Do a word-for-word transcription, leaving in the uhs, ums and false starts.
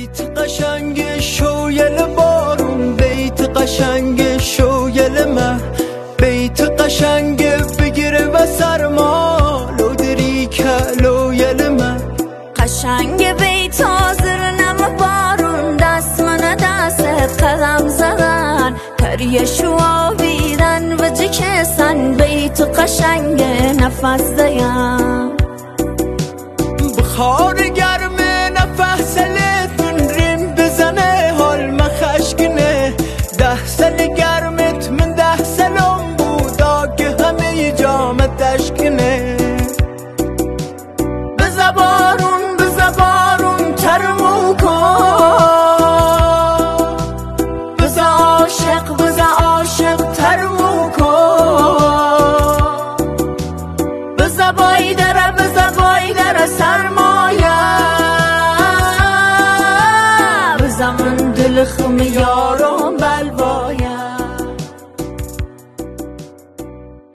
بیت قشنگ شویل بارون، بیت قشنگ شویل مه، بیت قشنگ بگیره و سرما لو دری که لویل مه. قشنگ بیت حاضر نم بارون، دست من دست قدم زدن تریه شوابیدن و جکسن، بیت قشنگ نفس دیم بخار گرم نفس لتون ریم بزنه حال مخشگنه، ده سال گرمت من ده سالم بودا که همه جامت تشکنه. بزا بارون بزا بارون ترمو کن، بزا عاشق بزا عاشق ترمو کن، بزا بای دره بزا بای دره سرمایه، بزا من دل خم یارو